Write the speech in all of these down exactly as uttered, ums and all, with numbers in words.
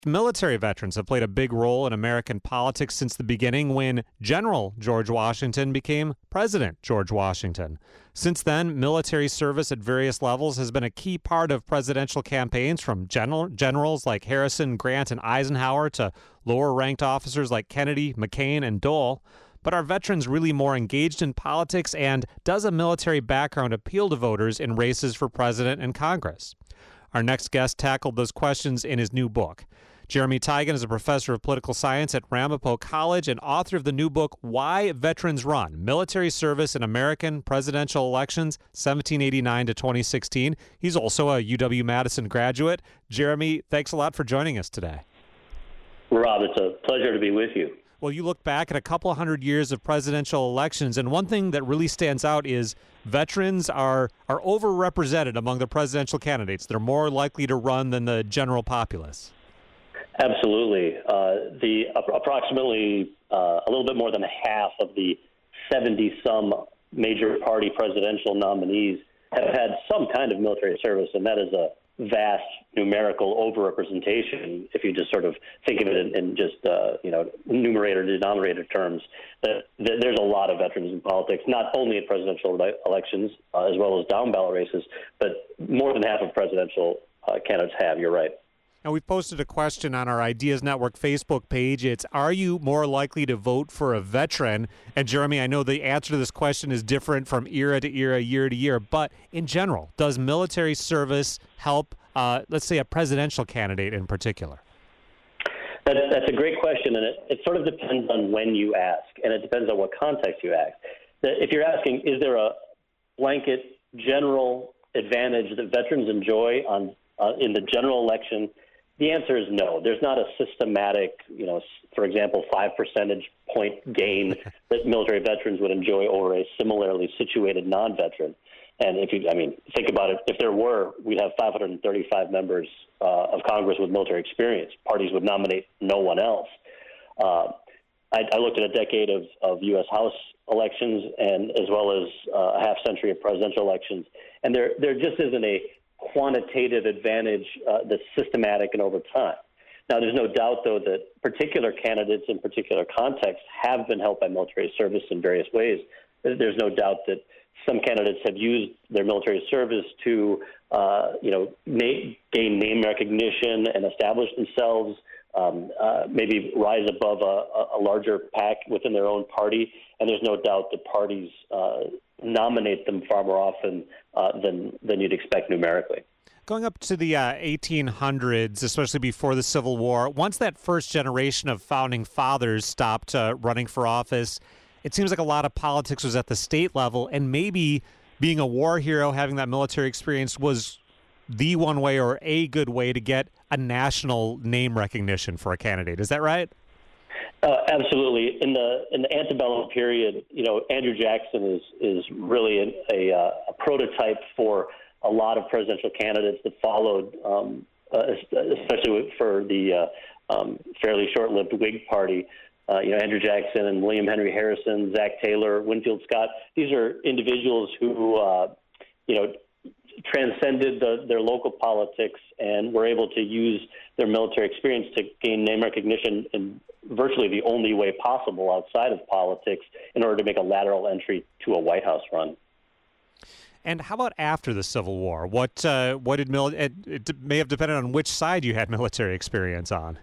Military veterans have played a big role in American politics since the beginning when General George Washington became President George Washington. Since then, military service at various levels has been a key part of presidential campaigns, from general, generals like Harrison, Grant, and Eisenhower to lower-ranked officers like Kennedy, McCain, and Dole. But are veterans really more engaged in politics, and does a military background appeal to voters in races for president and Congress? Our next guest tackled those questions in his new book. Jeremy Tigan is a professor of political science at Ramapo College and author of the new book, Why Veterans Run: Military Service in American Presidential Elections, seventeen eighty-nine to twenty sixteen. He's also a U W-Madison graduate. Jeremy, thanks a lot for joining us today. Rob, it's a pleasure to be with you. Well, you look back at a couple hundred years of presidential elections, and one thing that really stands out is veterans are, are overrepresented among the presidential candidates. They're more likely to run than the general populace. Absolutely. Uh, the uh, approximately uh, a little bit more than half of the seventy-some major party presidential nominees have had some kind of military service, and that is a vast numerical overrepresentation. If you just sort of think of it in, in just uh, you know numerator denominator terms, that, that there's a lot of veterans in politics, not only in presidential ele- elections uh, as well as down ballot races, but more than half of presidential uh, candidates have. You're right. And we've posted a question on our Ideas Network Facebook page. It's, are you more likely to vote for a veteran? And Jeremy, I know the answer to this question is different from era to era, year to year, but in general, does military service help, uh, let's say, a presidential candidate in particular? That, that's a great question, and it, it sort of depends on when you ask, and it depends on what context you ask. If you're asking, is there a blanket general advantage that veterans enjoy on uh, in the general election? The answer is no. There's not a systematic, you know, for example, five percentage point gain that military veterans would enjoy over a similarly situated non-veteran. And if you, I mean, think about it. If there were, we'd have five hundred thirty-five members uh, of Congress with military experience. Parties would nominate no one else. Uh, I, I looked at a decade of, of U S House elections and as well as uh, a half century of presidential elections, and there there just isn't a quantitative advantage uh, that's systematic and over time. Now, there's no doubt, though, that particular candidates in particular contexts have been helped by military service in various ways. There's no doubt that some candidates have used their military service to, uh, you know, na- gain name recognition and establish themselves, um, uh, maybe rise above a, a larger pack within their own party. And there's no doubt that parties uh, nominate them far more often uh, than than you'd expect numerically. Going up to the uh, eighteen hundreds, especially before the Civil War, once that first generation of founding fathers stopped uh, running for office, it seems like a lot of politics was at the state level, and maybe being a war hero, having that military experience, was the one way or a good way to get a national name recognition for a candidate. Is that right? Uh, absolutely. In the in the antebellum period, you know, Andrew Jackson is is really a, a, a prototype for a lot of presidential candidates that followed, um, uh, especially for the uh, um, fairly short-lived Whig Party. Uh, you know, Andrew Jackson and William Henry Harrison, Zach Taylor, Winfield Scott. These are individuals who, uh, you know, transcended the, their local politics and were able to use their military experience to gain name recognition in virtually the only way possible outside of politics in order to make a lateral entry to a White House run. And how about after the Civil War? What uh, what did mil- it, it may have depended on which side you had military experience on.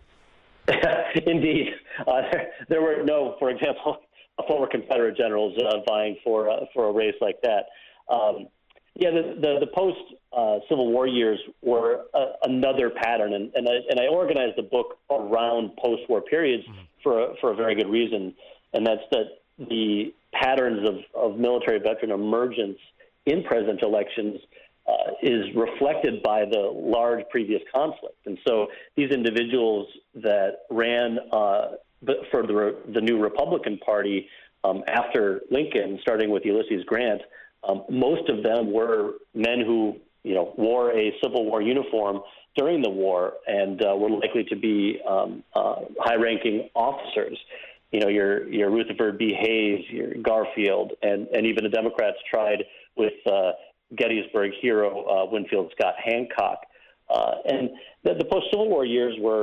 Indeed, uh, there, there were no, for example, former Confederate generals uh, vying for uh, for a race like that. Um, Yeah, the the, the post uh, Civil War years were uh, another pattern, and and I, and I organized the book around post war periods mm-hmm. for a, for a very good reason, and that's that the patterns of, of military veteran emergence in presidential elections uh, is reflected by the large previous conflict, and so these individuals that ran uh, for the the new Republican Party um, after Lincoln, starting with Ulysses Grant. Um, most of them were men who, you know, wore a Civil War uniform during the war and uh, were likely to be um, uh, high-ranking officers. You know, your your Rutherford B. Hayes, your Garfield, and, and even the Democrats tried with uh, Gettysburg hero uh, Winfield Scott Hancock. Uh, and the, the post-Civil War years were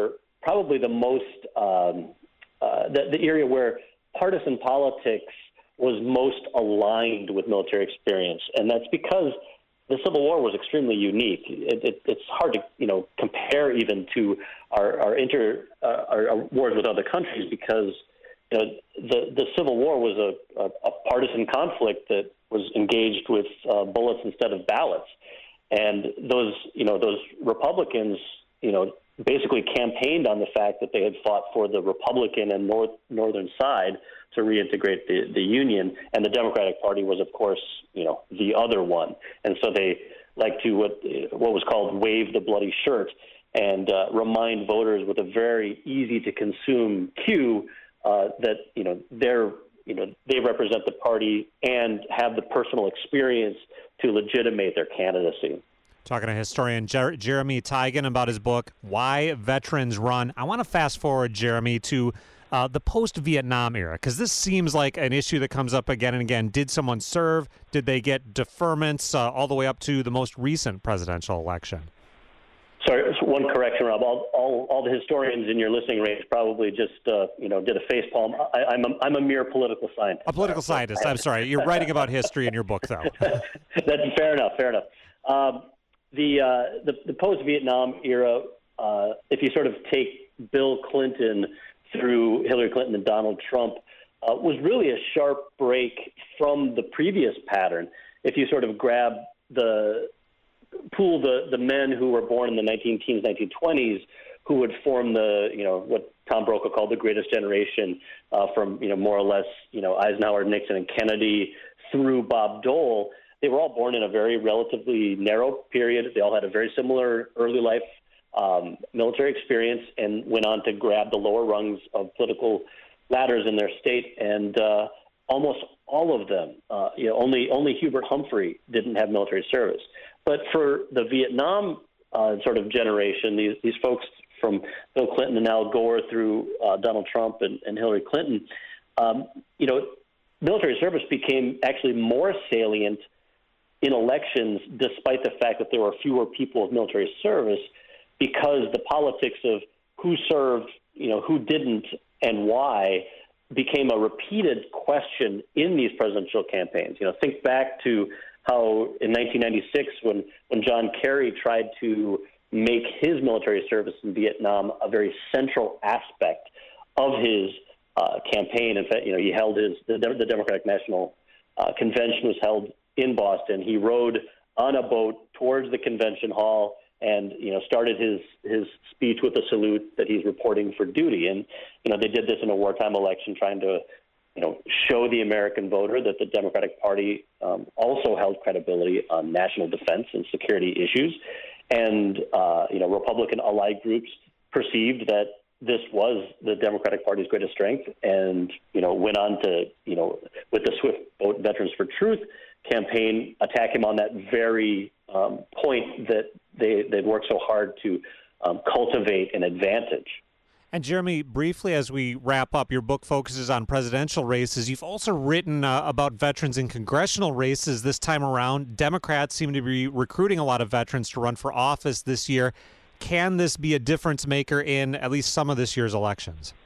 probably the most um, uh, the, the area where partisan politics was most aligned with military experience, and that's because the Civil War was extremely unique. It, it, it's hard to, you know, compare even to our our inter uh, our, our wars with other countries because, you know, the the Civil War was a, a, a partisan conflict that was engaged with uh, bullets instead of ballots, and those you know those Republicans you know basically campaigned on the fact that they had fought for the Republican and north northern side to reintegrate the, the Union, and the Democratic Party was, of course, you know, the other one. And so they like to what what was called wave the bloody shirt and uh, remind voters with a very easy to consume cue uh, that you know they're you know they represent the party and have the personal experience to legitimate their candidacy. Talking to historian Jer- Jeremy Teigen about his book, Why Veterans Run. I want to fast forward, Jeremy, to uh, the post-Vietnam era, because this seems like an issue that comes up again and again. Did someone serve? Did they get deferments uh, all the way up to the most recent presidential election? Sorry, one correction, Rob. All, all, all the historians in your listening range probably just, uh, you know, did a facepalm. I, I'm, a, I'm a mere political scientist. A political scientist. I'm sorry. You're writing about history in your book, though. That's fair enough. Fair enough. Um, the, uh, the the post-Vietnam era, uh, if you sort of take Bill Clinton through Hillary Clinton and Donald Trump, uh, was really a sharp break from the previous pattern. If you sort of grab the pool the, the men who were born in the nineteen teens, nineteen twenties, who would form the, you know, what Tom Brokaw called the greatest generation uh, from, you know, more or less, you know, Eisenhower, Nixon, and Kennedy through Bob Dole. They were all born in a very relatively narrow period. They all had a very similar early life um, military experience and went on to grab the lower rungs of political ladders in their state. And uh, almost all of them, uh, you know, only only Hubert Humphrey didn't have military service. But for the Vietnam uh, sort of generation, these these folks from Bill Clinton and Al Gore through uh, Donald Trump and, and Hillary Clinton, um, you know, military service became actually more salient in elections, despite the fact that there were fewer people with military service, because the politics of who served, you know, who didn't, and why became a repeated question in these presidential campaigns. You know, think back to how in nineteen ninety-six, when, when John Kerry tried to make his military service in Vietnam a very central aspect of his uh, campaign. In fact, you know, he held his, the, the Democratic National uh, Convention was held in Boston. He rode on a boat towards the convention hall and, you know, started his, his speech with a salute that he's reporting for duty. And, you know, they did this in a wartime election, trying to, you know, show the American voter that the Democratic Party um, also held credibility on national defense and security issues. And, uh, you know, Republican allied groups perceived that this was the Democratic Party's greatest strength and, you know, went on to, you know, with the Swift Boat Veterans for Truth campaign, attack him on that very um, point that they, they'd worked so hard to um, cultivate an advantage. And Jeremy, briefly as we wrap up, your book focuses on presidential races. You've also written uh, about veterans in congressional races this time around. Democrats seem to be recruiting a lot of veterans to run for office this year. Can this be a difference maker in at least some of this year's elections?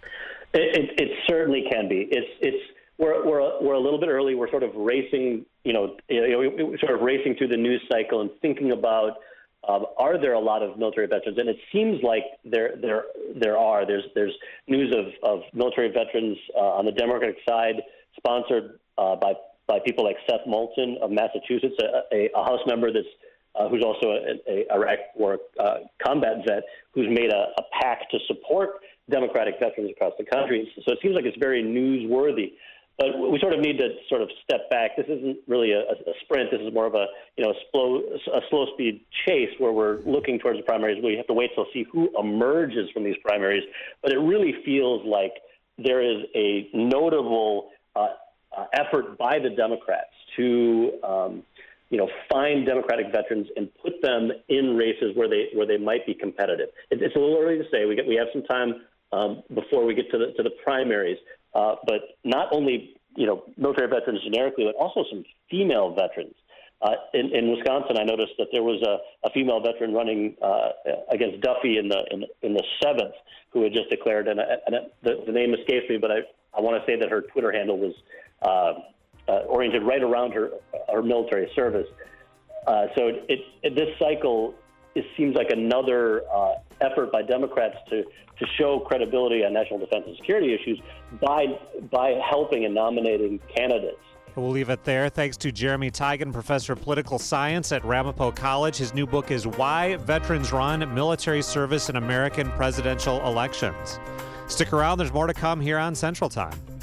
It, it, it certainly can be. It's it's we're we're we're a little bit early. We're sort of racing, you know, you know we're sort of racing through the news cycle and thinking about. Um, are there a lot of military veterans? And it seems like there there there are. There's there's news of, of military veterans uh, on the Democratic side, sponsored uh, by by people like Seth Moulton of Massachusetts, a, a, a House member that's uh, who's also a, a Iraq War uh, combat vet, who's made a, a pact to support Democratic veterans across the country. So it seems like it's very newsworthy. But we sort of need to sort of step back. This isn't really a, a sprint. This is more of a, you know, a slow, a slow speed chase where we're looking towards the primaries. We have to wait till see who emerges from these primaries. But it really feels like there is a notable uh, uh, effort by the Democrats to, um, you know, find Democratic veterans and put them in races where they where they might be competitive. It, it's a little early to say. We get we have some time um, before we get to the to the primaries. Uh, but not only, you know, military veterans generically, but also some female veterans. Uh, in, in Wisconsin, I noticed that there was a, a female veteran running uh, against Duffy in the in, in the seventh, who had just declared, and, and the, the name escapes me, but I, I want to say that her Twitter handle was uh, uh, oriented right around her her military service. Uh, so it, it, it, this cycle, it seems like another uh, effort by Democrats to, to show credibility on national defense and security issues by by helping and nominating candidates. We'll leave it there. Thanks to Jeremy Teigen, professor of political science at Ramapo College. His new book is Why Veterans Run: Military Service in American Presidential Elections. Stick around. There's more to come here on Central Time.